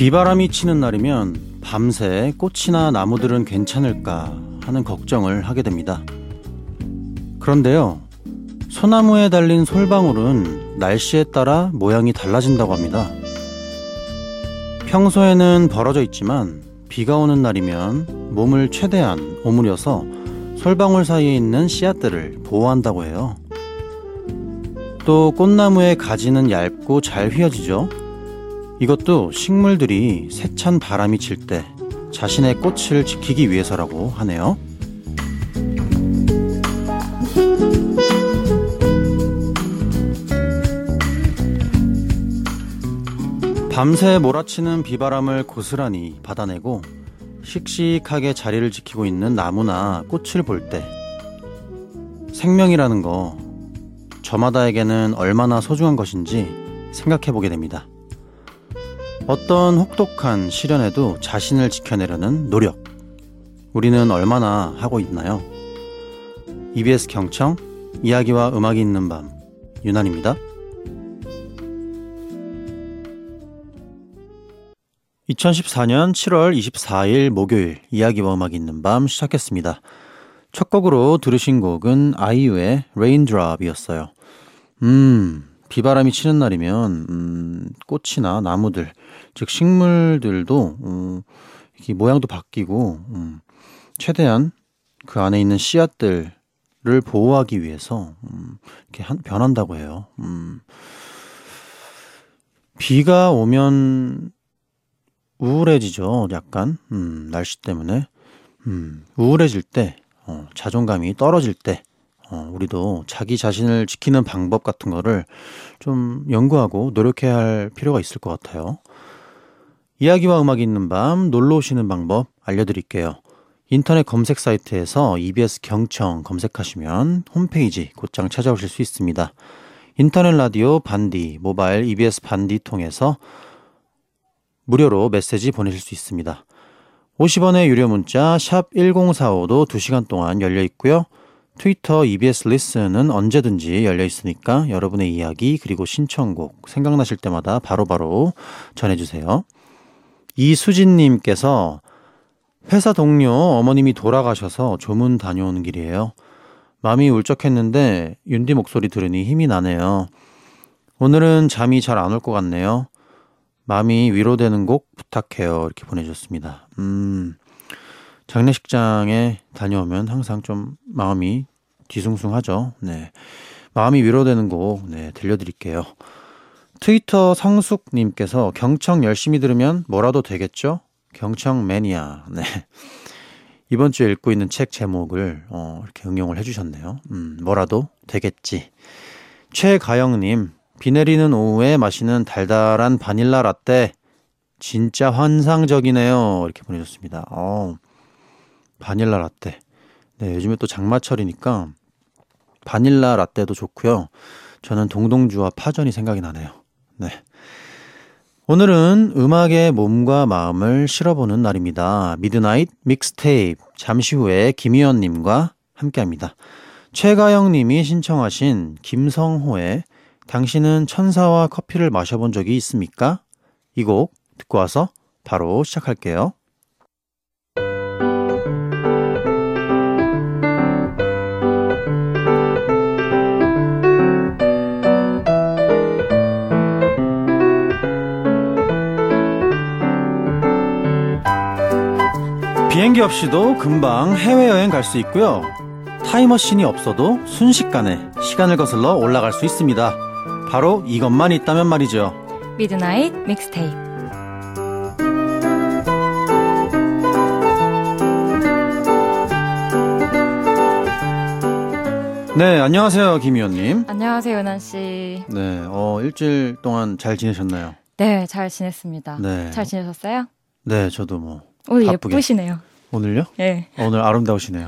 비바람이 치는 날이면 밤새 꽃이나 나무들은 괜찮을까 하는 걱정을 하게 됩니다. 그런데요, 소나무에 달린 솔방울은 날씨에 따라 모양이 달라진다고 합니다. 평소에는 벌어져 있지만 비가 오는 날이면 몸을 최대한 오므려서 솔방울 사이에 있는 씨앗들을 보호한다고 해요. 또 꽃나무의 가지는 얇고 잘 휘어지죠. 이것도 식물들이 세찬 바람이 칠 때 자신의 꽃을 지키기 위해서라고 하네요. 밤새 몰아치는 비바람을 고스란히 받아내고 씩씩하게 자리를 지키고 있는 나무나 꽃을 볼 때 생명이라는 거 저마다에게는 얼마나 소중한 것인지 생각해 보게 됩니다. 어떤 혹독한 시련에도 자신을 지켜내려는 노력, 우리는 얼마나 하고 있나요? EBS 경청, 이야기와 음악이 있는 밤, 유난입니다. 2014년 7월 24일 목요일, 이야기와 음악이 있는 밤 시작했습니다. 첫 곡으로 들으신 곡은 아이유의 Raindrop이었어요. 비바람이 치는 날이면 꽃이나 나무들, 즉 식물들도 이렇게 모양도 바뀌고 최대한 그 안에 있는 씨앗들을 보호하기 위해서 이렇게 변한다고 해요. 비가 오면 우울해지죠. 약간 날씨 때문에 우울해질 때, 자존감이 떨어질 때 우리도 자기 자신을 지키는 방법 같은 거를 좀 연구하고 노력해야 할 필요가 있을 것 같아요. 이야기와 음악이 있는 밤 놀러 오시는 방법 알려드릴게요. 인터넷 검색 사이트에서 EBS 경청 검색하시면 홈페이지 곧장 찾아오실 수 있습니다. 인터넷 라디오 반디, 모바일 EBS 반디 통해서 무료로 메시지 보내실 수 있습니다. 50원의 유료 문자 샵 1045도 2시간 동안 열려 있고요. 트위터 EBS 리슨은 언제든지 열려 있으니까 여러분의 이야기 그리고 신청곡 생각나실 때마다 바로바로 전해주세요. 이수진님께서 회사 동료 어머님이 돌아가셔서 조문 다녀오는 길이에요. 마음이 울적했는데 윤디 목소리 들으니 힘이 나네요. 오늘은 잠이 잘 안 올 것 같네요. 마음이 위로되는 곡 부탁해요. 이렇게 보내주셨습니다. 장례식장에 다녀오면 항상 좀 마음이 뒤숭숭하죠. 네, 마음이 위로되는 곡 들려드릴게요. 트위터 성숙님께서 경청 열심히 들으면 뭐라도 되겠죠? 경청 매니아. 네, 이번 주에 읽고 있는 책 제목을 이렇게 응용을 해주셨네요. 뭐라도 되겠지. 최가영님, 비 내리는 오후에 마시는 달달한 바닐라 라떼 진짜 환상적이네요. 이렇게 보내줬습니다. 바닐라 라떼. 네, 요즘에 또 장마철이니까 바닐라 라떼도 좋고요. 저는 동동주와 파전이 생각이 나네요. 네. 오늘은 음악에 몸과 마음을 실어보는 날입니다. 미드나잇 믹스테이프. 잠시 후에 김희연님과 함께합니다. 최가영님이 신청하신 김성호의 당신은 천사와 커피를 마셔본 적이 있습니까? 이 곡 듣고 와서 바로 시작할게요. 비행기 없이도 금방 해외여행 갈 수 있고요. 타임머신이 없어도 순식간에 시간을 거슬러 올라갈 수 있습니다. 바로 이것만 있다면 말이죠. 미드나잇 믹스테이프. 네, 안녕하세요, 김희연님. 안녕하세요, 은하씨. 네, 일주일 동안 잘 지내셨나요? 네, 잘 지냈습니다. 네. 잘 지내셨어요? 네, 저도 뭐 오늘 바쁘게. 예쁘시네요. 오늘요? 네. 오늘 아름다우시네요.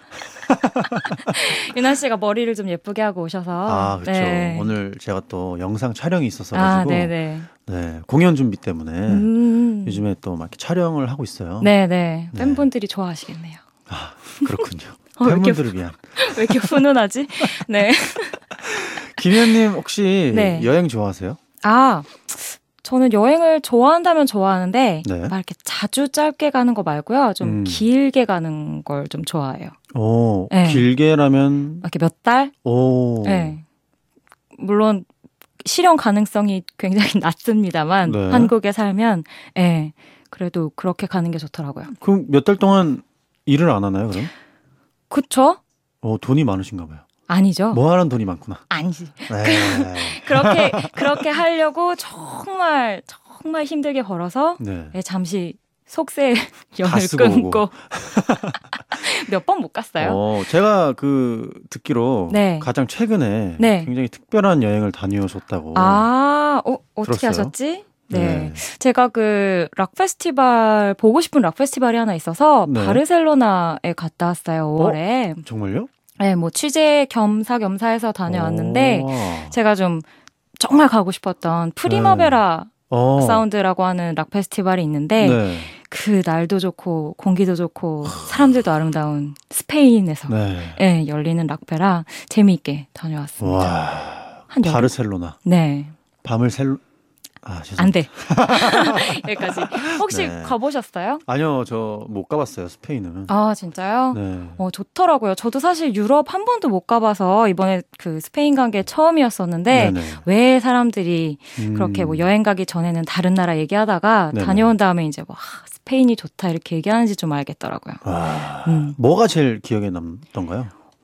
윤아 씨가 머리를 좀 예쁘게 하고 오셔서. 아, 그렇죠. 네. 오늘 제가 또 영상 촬영이 있어서 아, 가지고 네네. 네, 공연 준비 때문에 요즘에 또 막 이렇게 촬영을 하고 있어요. 네네. 네. 팬분들이 좋아하시겠네요. 아, 그렇군요. 왜 팬분들을 위한. 왜 이렇게 훈훈하지? 네. 김희연님 혹시 네. 여행 좋아하세요? 아, 저는 여행을 좋아한다면 좋아하는데 네. 막 이렇게 자주 짧게 가는 거 말고요. 좀 길게 가는 걸 좀 좋아해요. 오, 네. 길게라면 이렇게 몇 달? 오. 네. 물론 실현 가능성이 굉장히 낮습니다만 네. 한국에 살면 네. 그래도 그렇게 가는 게 좋더라고요. 그럼 몇 달 동안 일을 안 하나요, 그럼? 그쵸? 돈이 많으신가 봐요. 아니죠. 뭐 하는 돈이 많구나. 아니지. 네. 그렇게 하려고 정말 힘들게 벌어서 네. 잠시 속세 다 연을 쓰고 끊고 몇 번 못 갔어요. 제가 듣기로 네. 가장 최근에 네. 굉장히 특별한 여행을 다녀오셨다고. 어떻게 들었어요? 하셨지? 네. 제가 보고 싶은 락 페스티벌이 하나 있어서 네. 바르셀로나에 갔다 왔어요, 5월에. 정말요? 네, 뭐 취재 겸사겸사해서 다녀왔는데 제가 좀 정말 가고 싶었던 프리마베라 사운드라고 하는 락 페스티벌이 있는데 네. 그 날도 좋고 공기도 좋고 사람들도 아름다운 스페인에서 네. 열리는 락페라 재미있게 다녀왔습니다. 와, 한 여름? 바르셀로나. 네. 밤을 죄송합니다. 안 돼. 여기까지. 혹시 네. 가보셨어요? 아니요, 저 못 가봤어요, 스페인은. 아, 진짜요? 네. 좋더라고요. 저도 사실 유럽 한 번도 못 가봐서 이번에 그 스페인 간 게 처음이었었는데 네네. 왜 사람들이 그렇게 뭐 여행 가기 전에는 다른 나라 얘기하다가 네네. 다녀온 다음에 이제 스페인이 좋다 이렇게 얘기하는지 좀 알겠더라고요. 와, 뭐가 제일 기억에 남던가요?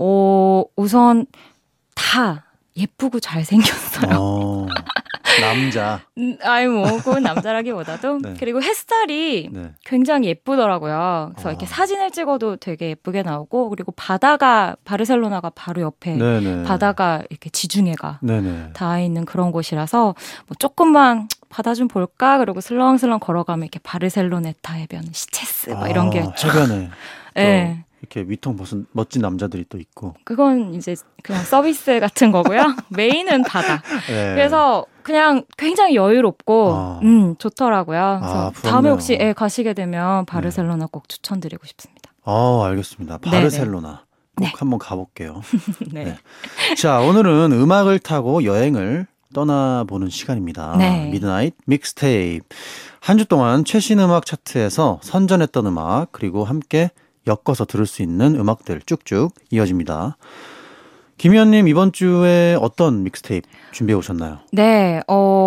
우선 다 예쁘고 잘생겼어요. 남자. 그건 남자라기보다도. 네. 그리고 햇살이 네. 굉장히 예쁘더라고요. 그래서 이렇게 사진을 찍어도 되게 예쁘게 나오고, 그리고 바르셀로나가 바로 옆에 네네. 바다가 이렇게 지중해가 네네. 닿아 있는 그런 곳이라서, 뭐 조금만 바다 좀 볼까? 그리고 슬렁슬렁 걸어가면 이렇게 바르셀로네타 해변, 시체스, 막 이런 게. 해변에. 네. 이렇게 위통 벗은 멋진 남자들이 또 있고. 그건 이제 그냥 서비스 같은 거고요. 메인은 바다. 네. 그래서 그냥 굉장히 여유롭고 좋더라고요. 그래서 다음에 혹시 가시게 되면 바르셀로나 꼭 추천드리고 싶습니다. 알겠습니다. 바르셀로나. 꼭 한번 가볼게요. 네. 네. 자, 오늘은 음악을 타고 여행을 떠나보는 시간입니다. 네. 미드나잇 믹스테이프. 한 주 동안 최신 음악 차트에서 선전했던 음악, 그리고 함께 엮어서 들을 수 있는 음악들 쭉쭉 이어집니다. 김희연님, 이번 주에 어떤 믹스테이프 준비해 오셨나요? 네,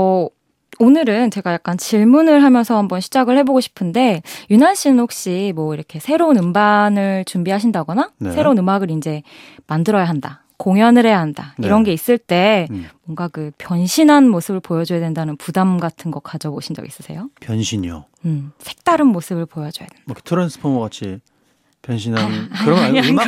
오늘은 제가 약간 질문을 하면서 한번 시작을 해보고 싶은데, 유난 씨는 혹시 뭐 이렇게 새로운 음반을 준비하신다거나, 네. 새로운 음악을 이제 만들어야 한다, 공연을 해야 한다, 이런 게 있을 때, 뭔가 그 변신한 모습을 보여줘야 된다는 부담 같은 거 가져보신 적 있으세요? 변신이요? 색다른 모습을 보여줘야 된다. 뭐 트랜스포머 같이 변신한 그런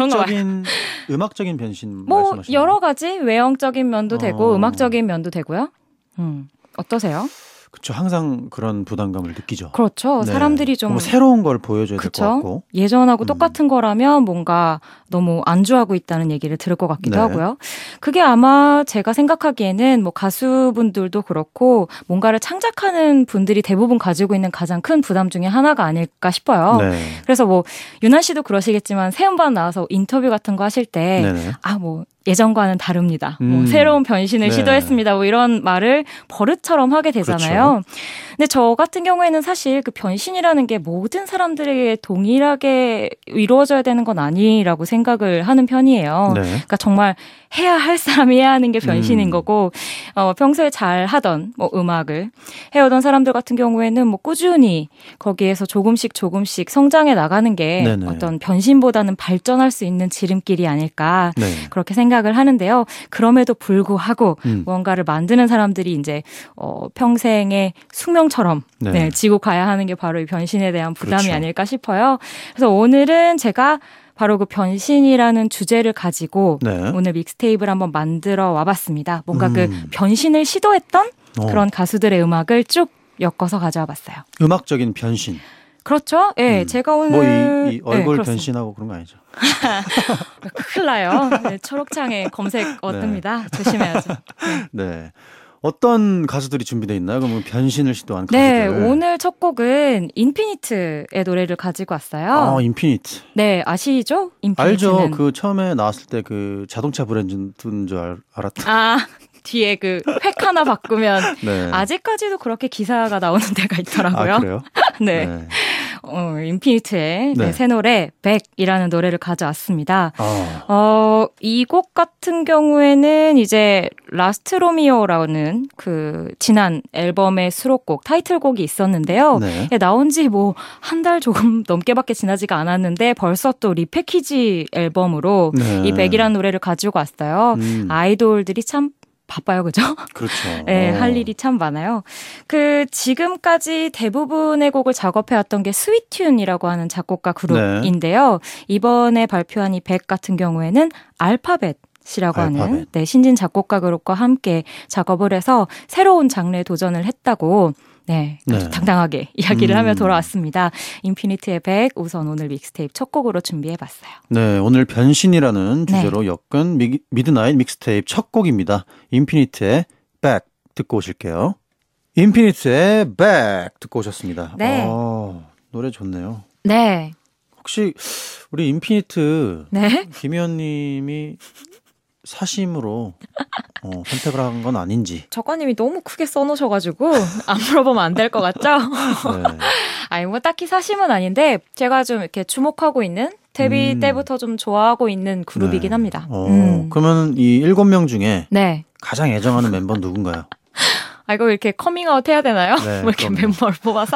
음악적인 변신 뭐 말씀하시는 여러 가지 외형적인 면도 되고 음악적인 면도 되고요. 어떠세요? 그렇죠. 항상 그런 부담감을 느끼죠. 그렇죠. 네. 사람들이 좀 새로운 걸 보여줘야 될 것 같고. 예전하고 똑같은 거라면 뭔가 너무 안주하고 있다는 얘기를 들을 것 같기도 하고요. 그게 아마 제가 생각하기에는 뭐 가수분들도 그렇고 뭔가를 창작하는 분들이 대부분 가지고 있는 가장 큰 부담 중에 하나가 아닐까 싶어요. 네. 그래서 뭐 유난 씨도 그러시겠지만 새 음반 나와서 인터뷰 같은 거 하실 때 뭐 예전과는 다릅니다. 뭐 새로운 변신을 시도했습니다. 뭐 이런 말을 버릇처럼 하게 되잖아요. 그렇죠. 근데 저 같은 경우에는 사실 그 변신이라는 게 모든 사람들에게 동일하게 이루어져야 되는 건 아니라고 생각을 하는 편이에요. 그러니까 정말 해야 할 사람이 해야 하는 게 변신인 거고, 평소에 잘 하던 뭐 음악을 해오던 사람들 같은 경우에는 뭐 꾸준히 거기에서 조금씩 성장해 나가는 게 어떤 변신보다는 발전할 수 있는 지름길이 아닐까 그렇게 생각을 하는데요. 그럼에도 불구하고 뭔가를 만드는 사람들이 이제 평생의 숙명처럼 지고 가야 하는 게 바로 이 변신에 대한 부담이 아닐까 싶어요. 그래서 오늘은 제가 바로 그 변신이라는 주제를 가지고 오늘 믹스테이프를 한번 만들어 와봤습니다. 뭔가 그 변신을 시도했던 그런 가수들의 음악을 쭉 엮어서 가져와 봤어요. 음악적인 변신. 그렇죠. 예, 제가 오늘 이 얼굴 변신하고 그런 거 아니죠? 큰일 나요. 초록창에 검색 뜹니다. 조심해야죠. 네. 어떤 가수들이 준비되어 있나요? 그러면 변신을 시도한 가수들. 네, 오늘 첫 곡은 인피니트의 노래를 가지고 왔어요. 인피니트. 네, 아시죠? 인피니트는. 알죠. 그 처음에 나왔을 때 그 자동차 브랜드인 줄 알았다. 뒤에 그 획 하나 바꾸면 네. 아직까지도 그렇게 기사가 나오는 데가 있더라고요. 아, 그래요? 네. 네. 인피니트의 네. 새 노래 백이라는 노래를 가져왔습니다. 아. 이 곡 같은 경우에는 이제 라스트 로미오라는 그 지난 앨범의 수록곡 타이틀곡이 있었는데요. 네. 나온 지 뭐 한 달 조금 넘게밖에 지나지가 않았는데 벌써 또 리패키지 앨범으로 네. 이 백이라는 노래를 가지고 왔어요. 아이돌들이 참 바빠요, 그죠? 그렇죠. 네, 할 일이 참 많아요. 그 지금까지 대부분의 곡을 작업해왔던 게 스위튠이라고 하는 작곡가 그룹인데요. 네. 이번에 발표한 이 백 같은 경우에는 알파벳이라고 하는 네, 신진 작곡가 그룹과 함께 작업을 해서 새로운 장르에 도전을 했다고 네, 네. 당당하게 이야기를 하며 돌아왔습니다. 인피니트의 100 우선 오늘 믹스테이프 첫 곡으로 준비해봤어요. 네, 오늘 변신이라는 주제로 엮은 미드나잇 믹스테이프 첫 곡입니다. 인피니트의 100 듣고 오실게요. 인피니트의 100 듣고 오셨습니다. 네. 노래 좋네요. 네. 혹시 우리 인피니트 네? 김희연님이 사심으로 선택을 한 건 아닌지. 작가님이 너무 크게 써놓으셔가지고 안 물어보면 안 될 것 같죠? 네. 아니 뭐 딱히 사심은 아닌데 제가 좀 이렇게 주목하고 있는 데뷔 때부터 좀 좋아하고 있는 그룹이긴 합니다. 그러면 이 7명 중에 네. 가장 애정하는 멤버는 누군가요? 아 이거 이렇게 커밍아웃 해야 되나요? 네, 뭐 이렇게 멤버를 뽑아서?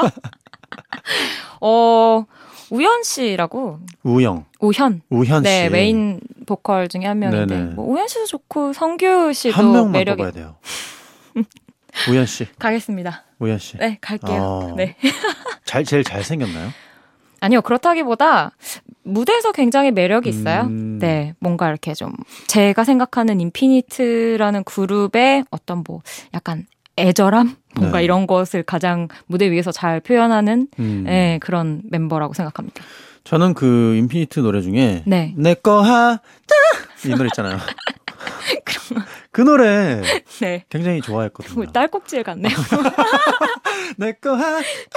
우현 씨라고. 우현 씨. 네, 메인 보컬 중에 한 명인데. 뭐 우현 씨도 좋고 성규 씨도 한 명만 매력이. 뽑아야 돼요. 우현 씨. 가겠습니다. 우현 씨. 네, 갈게요. 네. 제일 잘생겼나요? 아니요, 그렇다기보다 무대에서 굉장히 매력이 있어요. 네, 뭔가 이렇게 좀 제가 생각하는 인피니트라는 그룹의 어떤 뭐 약간 애절함? 뭔가 네. 이런 것을 가장 무대 위에서 잘 표현하는 네, 그런 멤버라고 생각합니다. 저는 그 인피니트 노래 중에 네. 내꺼 하자 이 노래 있잖아요. 그 노래 네. 굉장히 좋아했거든요. 딸꾹질 같네요. 내꺼 하.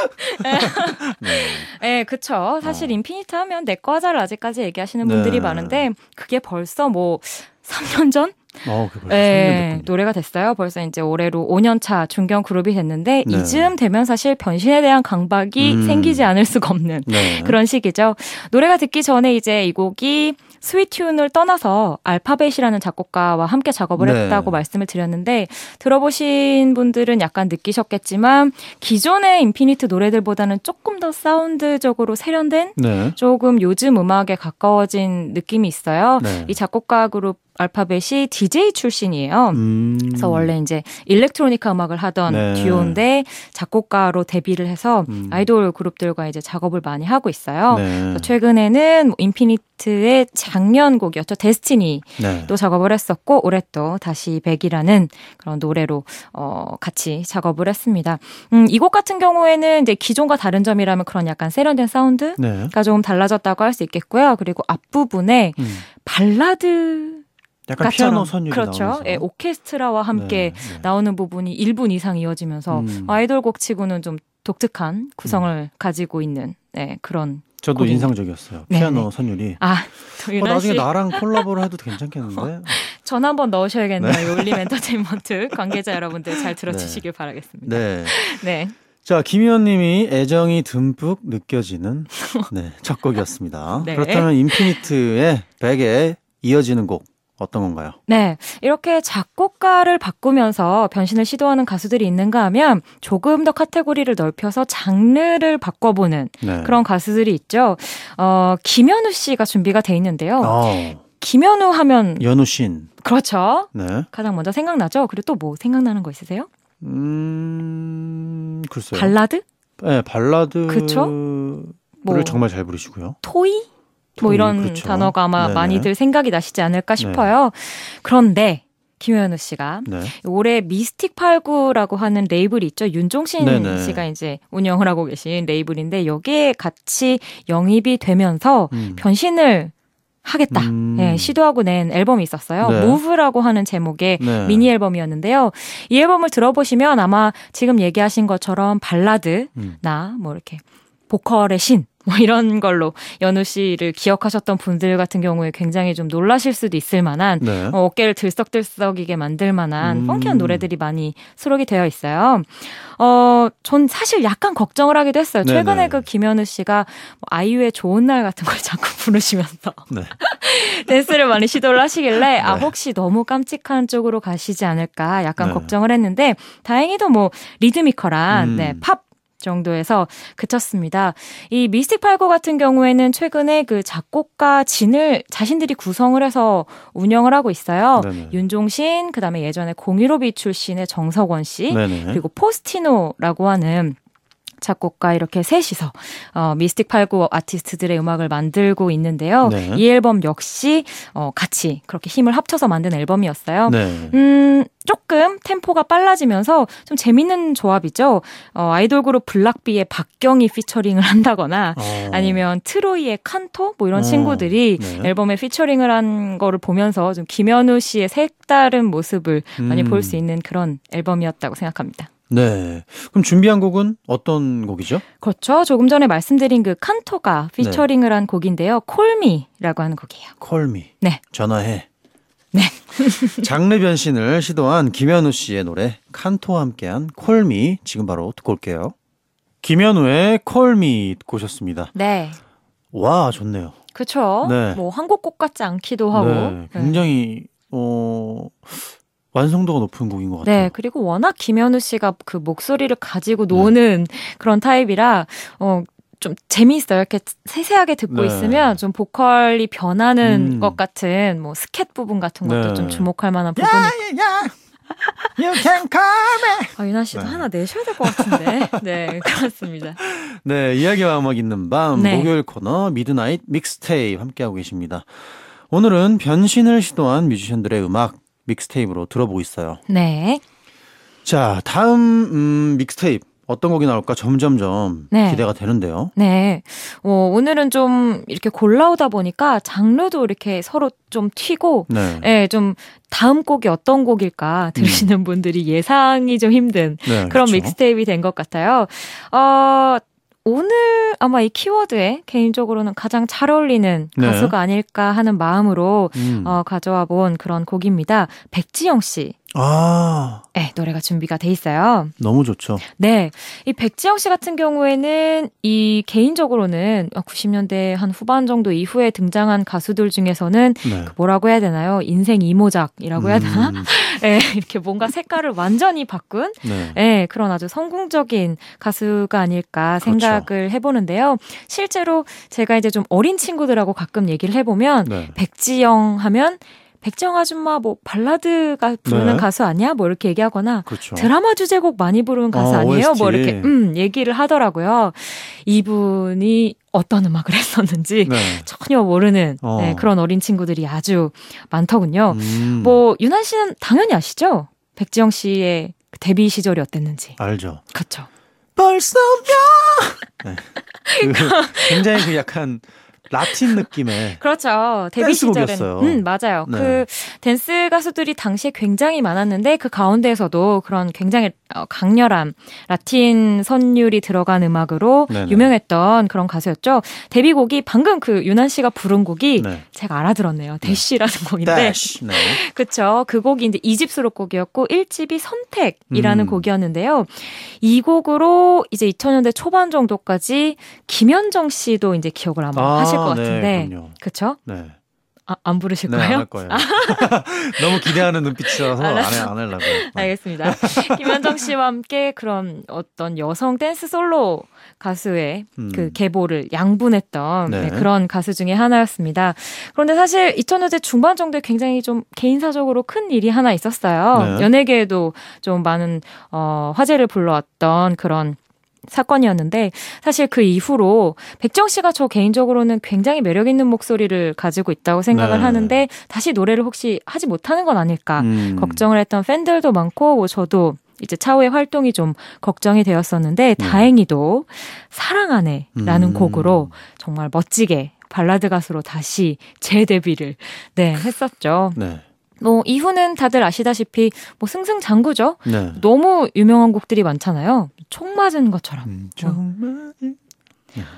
네, 그쵸. 사실 인피니트 하면 내꺼 하자를 아직까지 얘기하시는 분들이 많은데 그게 벌써 뭐 3년 전? 네, 노래가 됐어요. 벌써 이제 올해로 5년차 중견 그룹이 됐는데 네. 이쯤 되면 사실 변신에 대한 강박이 생기지 않을 수가 없는 네. 그런 시기죠. 노래가 듣기 전에 이제 이 곡이 스위튠을 떠나서 알파벳이라는 작곡가와 함께 작업을 네. 했다고 말씀을 드렸는데 들어보신 분들은 약간 느끼셨겠지만 기존의 인피니트 노래들보다는 조금 더 사운드적으로 세련된 네. 조금 요즘 음악에 가까워진 느낌이 있어요. 네. 이 작곡가 그룹 알파벳이 DJ 출신이에요. 그래서 원래 이제 일렉트로니카 음악을 하던 네. 듀오인데 작곡가로 데뷔를 해서 아이돌 그룹들과 이제 작업을 많이 하고 있어요. 네. 최근에는 인피니트의 작년 곡이었죠. 데스티니도 네. 작업을 했었고 올해 또 다시 100이라는 그런 노래로 같이 작업을 했습니다. 이 곡 같은 경우에는 이제 기존과 다른 점이라면 그런 약간 세련된 사운드가 네. 조금 달라졌다고 할 수 있겠고요. 그리고 앞부분에 발라드 약간 피아노 선율이 그렇죠. 나오면서. 예, 오케스트라와 함께 네. 나오는 부분이 1분 이상 이어지면서 아이돌 곡치고는 좀 독특한 구성을 가지고 있는 네, 그런 저도 곡입니다. 인상적이었어요. 피아노 네네. 선율이. 나중에 나랑 콜라보를 해도 괜찮겠는데? 전화 한번 넣으셔야겠네요. 네. 올림 엔터테인먼트 관계자 여러분들 잘 들어주시길 네. 바라겠습니다. 네. 네. 자, 김희연 님이 애정이 듬뿍 느껴지는 네, 첫 곡이었습니다. 네. 그렇다면 인피니트의 100에 이어지는 곡. 어떤 건가요? 네. 이렇게 작곡가를 바꾸면서 변신을 시도하는 가수들이 있는가 하면 조금 더 카테고리를 넓혀서 장르를 바꿔보는 네. 그런 가수들이 있죠. 김현우 씨가 준비가 돼 있는데요. 김현우 하면 연우신. 그렇죠. 네. 가장 먼저 생각나죠. 그리고 또 뭐 생각나는 거 있으세요? 글쎄요. 발라드? 네, 발라드를 그렇죠? 정말 잘 부르시고요. 토이? 뭐 이런 그렇죠. 단어가 아마 네네. 많이들 생각이 나시지 않을까 싶어요. 네. 그런데 김현우 씨가 네. 올해 미스틱89라고 하는 레이블이 있죠. 윤종신 네네. 씨가 이제 운영을 하고 계신 레이블인데 여기에 같이 영입이 되면서 변신을 하겠다. 네, 시도하고 낸 앨범이 있었어요. 네. Move라고 하는 제목의 네. 미니 앨범이었는데요. 이 앨범을 들어보시면 아마 지금 얘기하신 것처럼 발라드나 뭐 이렇게 보컬의 신 뭐 이런 걸로 연우 씨를 기억하셨던 분들 같은 경우에 굉장히 좀 놀라실 수도 있을 만한 네. 어깨를 들썩들썩이게 만들 만한 펑키한 노래들이 많이 수록이 되어 있어요. 전 사실 약간 걱정을 하기도 했어요. 네네. 최근에 그 김연우 씨가 아이유의 좋은 날 같은 걸 자꾸 부르시면서 네. 댄스를 많이 시도를 하시길래 네. 혹시 너무 깜찍한 쪽으로 가시지 않을까 약간 네. 걱정을 했는데 다행히도 뭐 리드미컬한 네, 팝 정도에서 그쳤습니다. 이 미스틱 89 같은 경우에는 최근에 그 작곡가 진을 자신들이 구성을 해서 운영을 하고 있어요. 네네. 윤종신, 그다음에 예전에 015B 출신의 정석원 씨, 네네. 그리고 포스티노라고 하는 작곡가 이렇게 셋이서 미스틱 89 아티스트들의 음악을 만들고 있는데요. 네. 이 앨범 역시 같이 그렇게 힘을 합쳐서 만든 앨범이었어요. 네. 조금 템포가 빨라지면서 좀 재밌는 조합이죠. 아이돌 그룹 블락비의 박경이 피처링을 한다거나 아니면 트로이의 칸토 뭐 이런 친구들이 네. 앨범에 피처링을 한 거를 보면서 좀 김연우 씨의 색다른 모습을 많이 볼 수 있는 그런 앨범이었다고 생각합니다. 네. 그럼 준비한 곡은 어떤 곡이죠? 그렇죠. 조금 전에 말씀드린 그 칸토가 피처링을 한 곡인데요. 콜미라고 하는 곡이에요. 콜미. 네. 전화해. 네. 장르 변신을 시도한 김연우 씨의 노래 칸토와 함께한 콜미 지금 바로 듣고 올게요. 김연우의 콜미 듣고 오셨습니다. 네. 와, 좋네요. 그렇죠. 네. 뭐 한국곡 같지 않기도 하고. 네. 굉장히 완성도가 높은 곡인 것 같아요. 네, 그리고 워낙 김연우 씨가 그 목소리를 가지고 노는 그런 타입이라 좀 재미있어요. 이렇게 세세하게 듣고 있으면 좀 보컬이 변하는 것 같은 뭐 스캣 부분 같은 것도 좀 주목할 만한 부분이. You can call me. 유나 씨도 하나 내셔야 될 것 같은데. 네, 그렇습니다. 네, 이야기와 음악 있는 밤 목요일 코너 미드나잇 믹스테이프 함께하고 계십니다. 오늘은 변신을 시도한 뮤지션들의 음악 믹스테이프로 들어보고 있어요. 네. 자, 다음 믹스테이프 어떤 곡이 나올까 점점점 기대가 되는데요. 네. 오늘은 좀 이렇게 골라오다 보니까 장르도 이렇게 서로 좀 튀고, 네, 좀 다음 곡이 어떤 곡일까 들으시는 분들이 예상이 좀 힘든 그런 그렇죠. 믹스테이프이 된 것 같아요. 오늘 아마 이 키워드에 개인적으로는 가장 잘 어울리는 가수가 아닐까 하는 마음으로 가져와 본 그런 곡입니다. 백지영 씨. 네, 노래가 준비가 돼 있어요. 너무 좋죠. 네. 이 백지영 씨 같은 경우에는 이 개인적으로는 90년대 한 후반 정도 이후에 등장한 가수들 중에서는 그 뭐라고 해야 되나요? 인생 이모작이라고 해야 되나? 네, 이렇게 뭔가 색깔을 완전히 바꾼 네, 그런 아주 성공적인 가수가 아닐까 생각을 해보는데요. 실제로 제가 이제 좀 어린 친구들하고 가끔 얘기를 해보면 백지영 하면 백지영 아줌마 뭐 발라드가 부르는 가수 아니야? 뭐 이렇게 얘기하거나 그렇죠. 드라마 주제곡 많이 부르는 가수 아니에요? OST. 뭐 이렇게 얘기를 하더라고요. 이분이 어떤 음악을 했었는지 전혀 모르는 그런 어린 친구들이 아주 많더군요. 뭐 유난 씨는 당연히 아시죠? 백지영 씨의 데뷔 시절이 어땠는지. 알죠. 그렇죠. 벌써면 굉장히 그 약간 라틴 느낌의 그렇죠. 데뷔 시절은 맞아요. 네. 그 댄스 가수들이 당시에 굉장히 많았는데 그 가운데에서도 그런 굉장히 강렬한 라틴 선율이 들어간 음악으로 유명했던 그런 가수였죠. 데뷔곡이 방금 그 유난 씨가 부른 곡이 제가 알아들었네요. 대쉬라는 곡인데. 그렇죠. 그 곡이 이제 2집 수록곡이었고 1집이 선택이라는 곡이었는데요. 이 곡으로 이제 2000년대 초반 정도까지 김현정 씨도 이제 기억을 아마 하실 것 같은데. 그렇죠? 네. 안 부르실 거예요? 안 할 거예요. 너무 기대하는 눈빛이라서 안 하려고요. 알겠습니다. 김현정 씨와 함께 그런 어떤 여성 댄스 솔로 가수의 그 계보를 양분했던 그런 가수 중에 하나였습니다. 그런데 사실 2000년대 중반 정도에 굉장히 좀 개인사적으로 큰 일이 하나 있었어요. 연예계에도 좀 많은 화제를 불러왔던 그런 사건이었는데 사실 그 이후로 백지영 씨가 저 개인적으로는 굉장히 매력 있는 목소리를 가지고 있다고 생각을 하는데 다시 노래를 혹시 하지 못하는 건 아닐까 걱정을 했던 팬들도 많고 뭐 저도 이제 차후의 활동이 좀 걱정이 되었었는데 다행히도 사랑하네라는 곡으로 정말 멋지게 발라드 가수로 다시 재데뷔를 했었죠. 뭐 이후는 다들 아시다시피 뭐 승승장구죠. 너무 유명한 곡들이 많잖아요. 총 맞은 것처럼.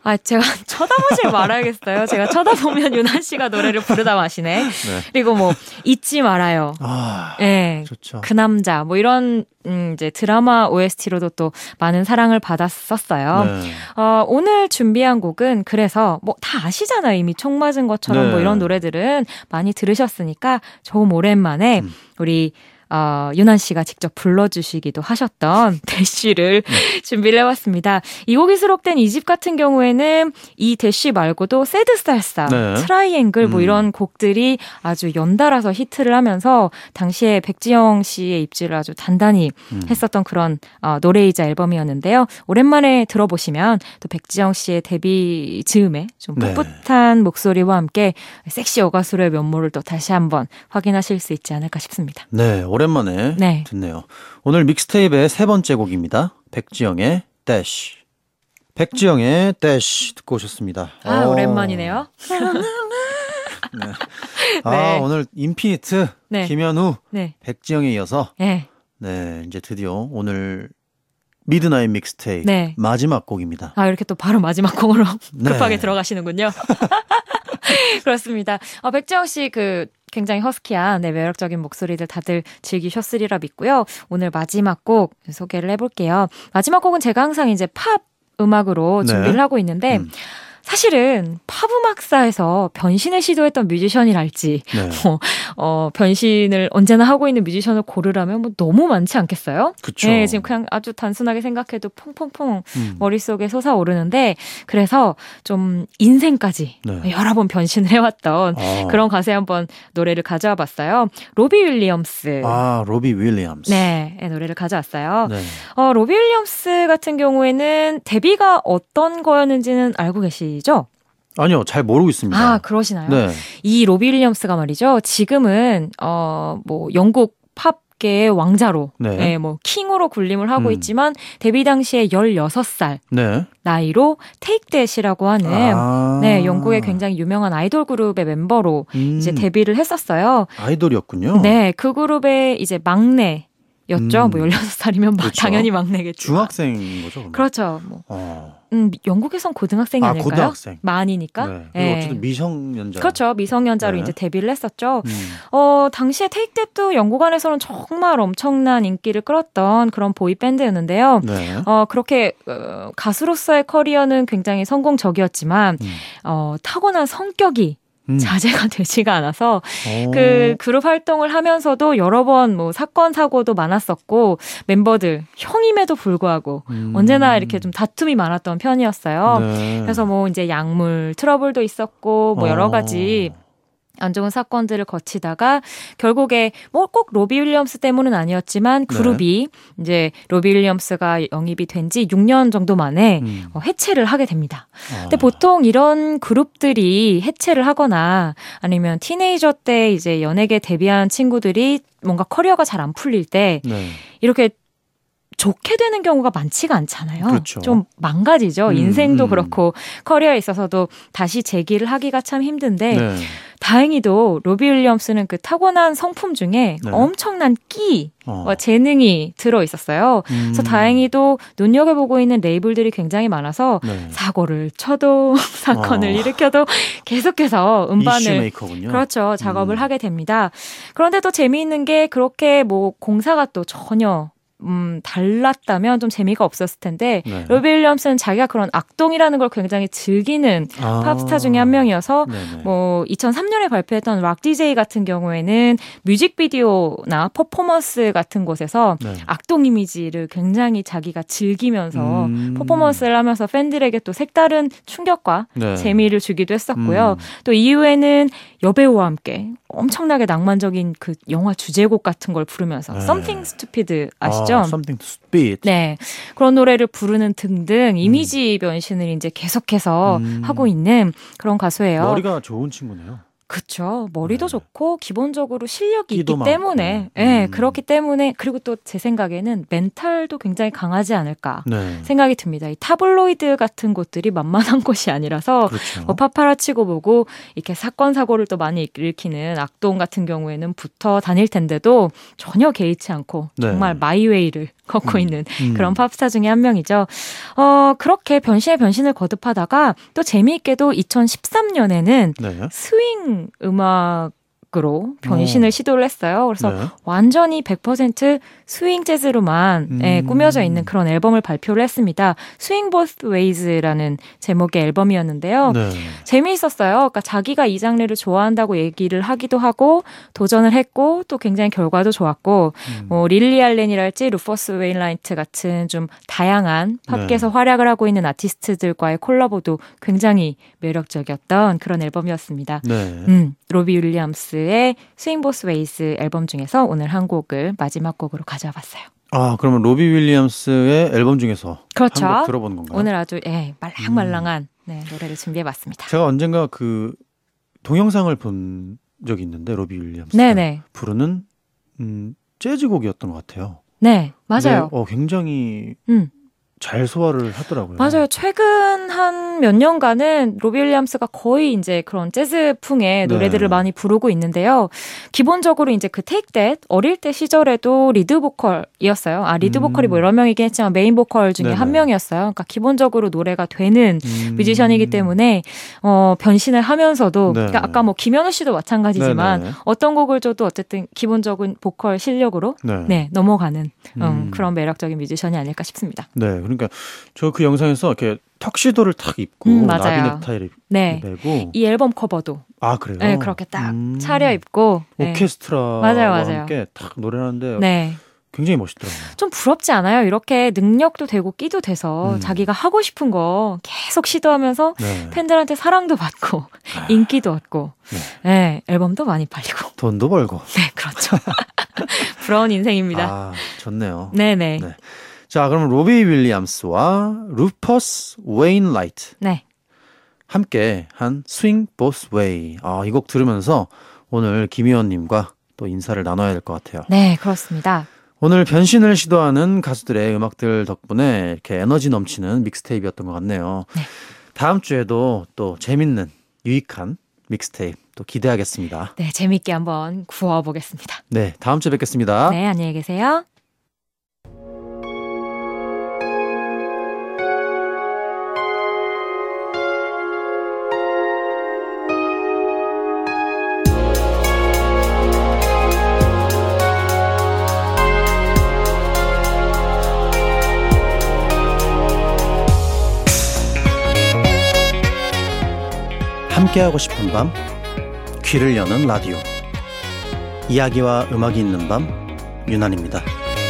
제가 쳐다보지 말아야겠어요. 제가 쳐다보면 유난 씨가 노래를 부르다 마시네. 네. 그리고 뭐 잊지 말아요. 네. 좋죠. 그 남자 뭐 이런 이제 드라마 OST로도 또 많은 사랑을 받았었어요. 네. 오늘 준비한 곡은 그래서 뭐 다 아시잖아요. 이미 총 맞은 것처럼 네. 뭐 이런 노래들은 많이 들으셨으니까 좀 오랜만에 우리 유난 씨가 직접 불러주시기도 하셨던 대쉬를 준비를 해봤습니다. 이 곡이 수록된 2집 같은 경우에는 이 대쉬 말고도 새드 살사, 네. 트라이앵글 뭐 이런 곡들이 아주 연달아서 히트를 하면서 당시에 백지영 씨의 입지를 아주 단단히 했었던 그런 노래이자 앨범이었는데요. 오랜만에 들어보시면 또 백지영 씨의 데뷔 즈음에 좀 풋풋한 네. 목소리와 함께 섹시 여가수의 면모를 또 다시 한번 확인하실 수 있지 않을까 싶습니다. 네. 오랜만에 네. 듣네요. 오늘 믹스테이프의 세 번째 곡입니다. 백지영의 Dash. 백지영의 Dash 듣고 오셨습니다. 오랜만이네요. 네. 네. 오늘 인피니트, 네. 김현우, 네. 백지영에 이어서 네. 네, 이제 드디어 오늘 미드나잇 믹스테이프 네. 마지막 곡입니다. 이렇게 또 바로 마지막 곡으로 급하게 네. 들어가시는군요. 그렇습니다. 백지영 씨 굉장히 허스키한 매력적인 목소리들 다들 즐기셨으리라 믿고요. 오늘 마지막 곡 소개를 해볼게요. 마지막 곡은 제가 항상 이제 팝 음악으로 준비를 네. 하고 있는데 사실은 팝 음악사에서 변신을 시도했던 뮤지션이랄지 네. 변신을 언제나 하고 있는 뮤지션을 고르라면 뭐 너무 많지 않겠어요? 그쵸. 네, 지금 그냥 아주 단순하게 생각해도 퐁퐁퐁 머릿속에 솟아오르는데 그래서 좀 인생까지 네. 여러 번 변신을 해왔던 그런 가수의 한번 노래를 가져와 봤어요. 로비 윌리엄스. 로비 윌리엄스. 네, 노래를 가져왔어요. 네. 로비 윌리엄스 같은 경우에는 데뷔가 어떤 거였는지는 알고 계시죠? 아니요, 잘 모르고 있습니다. 그러시나요? 네. 이 로비 윌리엄스가 말이죠. 지금은 뭐 영국 팝계의 왕자로, 네. 네, 뭐 킹으로 군림을 하고 있지만 데뷔 당시에 16살 네. 나이로 Take That이라고 하는 네, 영국의 굉장히 유명한 아이돌 그룹의 멤버로 이제 데뷔를 했었어요. 아이돌이었군요. 네, 그 그룹의 이제 막내. 였죠. 뭐 16살이면 그렇죠. 당연히 막내겠죠. 중학생인 거죠? 그러면? 그렇죠. 영국에선 고등학생이 아닐까요? 고등학생. 만이니까. 네. 네. 어쨌든 미성년자. 그렇죠. 미성년자로 네. 이제 데뷔를 했었죠. 당시에 테이크 댓도 영국 안에서는 정말 엄청난 인기를 끌었던 그런 보이 밴드였는데요. 네. 그렇게 가수로서의 커리어는 굉장히 성공적이었지만 타고난 성격이 자제가 되지가 않아서 그 그룹 활동을 하면서도 여러 번 뭐 사건 사고도 많았었고 멤버들 형임에도 불구하고 언제나 이렇게 좀 다툼이 많았던 편이었어요. 네. 그래서 뭐 이제 약물 트러블도 있었고 뭐 여러 가지 안 좋은 사건들을 거치다가 결국에 뭐 꼭 로비 윌리엄스 때문은 아니었지만 그룹이 네. 이제 로비 윌리엄스가 영입이 된 지 6년 정도 만에 해체를 하게 됩니다. 근데 보통 이런 그룹들이 해체를 하거나 아니면 티네이저 때 이제 연예계 데뷔한 친구들이 뭔가 커리어가 잘 안 풀릴 때 네. 이렇게 좋게 되는 경우가 많지가 않잖아요. 그렇죠. 좀 망가지죠. 인생도 그렇고 커리어에 있어서도 다시 재기를 하기가 참 힘든데 네. 다행히도 로비 윌리엄스는 그 타고난 성품 중에 네. 엄청난 끼와 재능이 들어 있었어요. 그래서 다행히도 눈여겨보고 있는 레이블들이 굉장히 많아서 네. 사고를 쳐도 사건을 일으켜도 계속해서 음반을 이슈메이커군요. 그렇죠. 작업을 하게 됩니다. 그런데 또 재미있는 게 그렇게 뭐 공사가 또 전혀 달랐다면 좀 재미가 없었을 텐데 네. 로비 윌리엄스는 자기가 그런 악동이라는 걸 굉장히 즐기는 팝스타 중에 한 명이어서 네네. 뭐 2003년에 발표했던 락 DJ 같은 경우에는 뮤직비디오나 퍼포먼스 같은 곳에서 네. 악동 이미지를 굉장히 자기가 즐기면서 퍼포먼스를 하면서 팬들에게 또 색다른 충격과 네. 재미를 주기도 했었고요. 또 이후에는 여배우와 함께 엄청나게 낭만적인 그 영화 주제곡 같은 걸 부르면서 네. Something Stupid 아시죠? Something Stupid. 네. 그런 노래를 부르는 등등 이미지 변신을 이제 계속해서 하고 있는 그런 가수예요. 머리가 좋은 친구네요. 그렇죠. 머리도 네. 좋고 기본적으로 실력이 있기 때문에 네, 그렇기 때문에 그리고 또 제 생각에는 멘탈도 굉장히 강하지 않을까 네. 생각이 듭니다. 이 타블로이드 같은 곳들이 만만한 곳이 아니라서 그렇죠. 뭐 파파라치고 보고 이렇게 사건 사고를 또 많이 일으키는 악동 같은 경우에는 붙어 다닐 텐데도 전혀 개의치 않고 네. 정말 마이웨이를 걷고 있는 그런 팝스타 중에 한 명이죠. 그렇게 변신을 거듭하다가 또 재미있게도 2013년에는 네. 스윙 음악으로 변신을 시도를 했어요. 그래서 네. 완전히 100% 스윙 재즈로만 꾸며져 있는 그런 앨범을 발표를 했습니다. Swing Both Ways라는 제목의 앨범이었는데요. 네. 재미있었어요. 그러니까 자기가 이 장르를 좋아한다고 얘기를 하기도 하고 도전을 했고 또 굉장히 결과도 좋았고 뭐 릴리 알렌이랄지 루퍼스 웨인라이트 같은 좀 다양한 팝계에서 활약을 하고 있는 아티스트들과의 콜라보도 굉장히 매력적이었던 그런 앨범이었습니다. 네. 로비 윌리엄스의 Swing Both Ways 앨범 중에서 오늘 한 곡을 마지막 곡으로 가져와 봤어요. 아, 그러면 로비 윌리엄스의 앨범 중에서 그렇죠. 한 곡 들어보는 건가요? 오늘 아주 말랑말랑한 노래를 준비해봤습니다. 제가 언젠가 그 동영상을 본 적이 있는데 로비 윌리엄스 부르는 재즈곡이었던 것 같아요. 네, 맞아요. 근데, 굉장히 잘 소화를 하더라고요. 맞아요. 최근 한 몇 년간은 로비 윌리엄스가 거의 이제 그런 재즈풍의 노래들을 많이 부르고 있는데요. 기본적으로 이제 그 Take That 어릴 때 시절에도 리드 보컬이었어요. 리드 보컬이 뭐 여러 명이긴 했지만 메인 보컬 중에 한 명이었어요. 그러니까 기본적으로 노래가 되는 뮤지션이기 때문에 변신을 하면서도 그러니까 아까 뭐 김현우 씨도 마찬가지지만 어떤 곡을 줘도 어쨌든 기본적인 보컬 실력으로 넘어가는 그런 매력적인 뮤지션이 아닐까 싶습니다. 네, 그러니까 저 그 영상에서 이렇게 턱시도를 탁 입고 나비 넥타이를 메고 이 앨범 커버도 그래요? 네, 그렇게 딱 차려입고 오케스트라와 함께 탁 노래하는데 굉장히 멋있더라고요. 좀 부럽지 않아요? 이렇게 능력도 되고 끼도 돼서 자기가 하고 싶은 거 계속 시도하면서 팬들한테 사랑도 받고 인기도 얻고 앨범도 많이 팔리고 돈도 벌고 그렇죠. 부러운 인생입니다. 좋네요. 네네. 네. 자, 그럼 로비 윌리엄스와 루퍼스 웨인라이트 함께 한 Swing Both Way. 이 곡 들으면서 오늘 김희원님과 또 인사를 나눠야 될 것 같아요. 네, 그렇습니다. 오늘 변신을 시도하는 가수들의 음악들 덕분에 이렇게 에너지 넘치는 믹스테이프였던 것 같네요. 다음 주에도 또 재밌는 유익한 믹스테이프 또 기대하겠습니다. 네, 재밌게 한번 구워보겠습니다. 네, 다음 주에 뵙겠습니다. 네, 안녕히 계세요. 함께하고 싶은 밤, 귀를 여는 라디오. 이야기와 음악이 있는 밤, 유난입니다.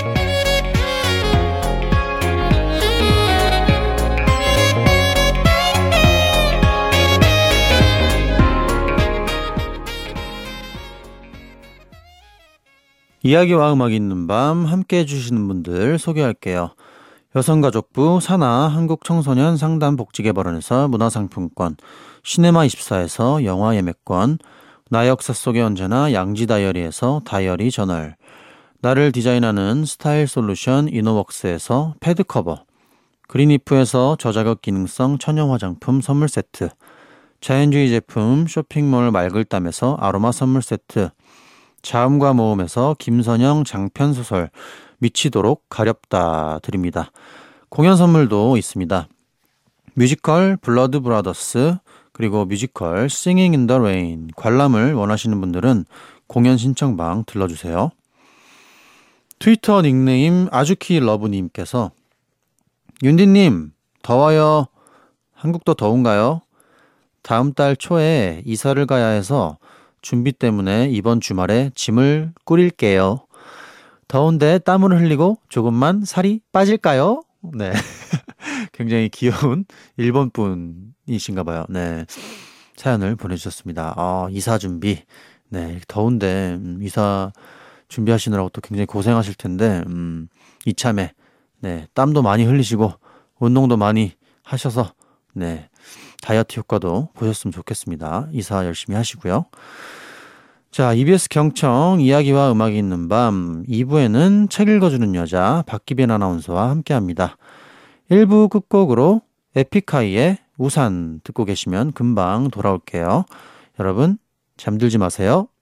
이야기와 음악이 있는 밤 함께해 주시는 분들 소개할게요. 여성가족부 사나 한국청소년 상담복지개발원에서 문화상품권, 시네마24에서 영화 예매권, 나의 역사 속에 언제나 양지다이어리에서 다이어리 저널, 나를 디자인하는 스타일 솔루션 이노웍스에서 패드커버, 그린이프에서 저자극 기능성 천연 화장품 선물 세트, 자연주의 제품 쇼핑몰 말글담에서 아로마 선물 세트, 자음과 모음에서 김선영 장편소설 미치도록 가렵다 드립니다. 공연 선물도 있습니다. 뮤지컬 블러드 브라더스 그리고 뮤지컬 Singing in the Rain 관람을 원하시는 분들은 공연 신청방 들러주세요. 트위터 닉네임 아주키 러브님께서 윤디님 더워요. 한국도 더운가요? 다음 달 초에 이사를 가야 해서 준비 때문에 이번 주말에 짐을 꾸릴게요. 더운데 땀을 흘리고 조금만 살이 빠질까요? 네. 굉장히 귀여운 일본 분이신가 봐요. 네. 사연을 보내주셨습니다. 이사 준비. 네. 더운데, 이사 준비하시느라고 또 굉장히 고생하실 텐데, 이참에, 네. 땀도 많이 흘리시고, 운동도 많이 하셔서, 네. 다이어트 효과도 보셨으면 좋겠습니다. 이사 열심히 하시고요. 자, EBS 경청 이야기와 음악이 있는 밤 2부에는 책 읽어주는 여자 박기빈 아나운서와 함께합니다. 1부 끝곡으로 에픽하이의 우산 듣고 계시면 금방 돌아올게요. 여러분 잠들지 마세요.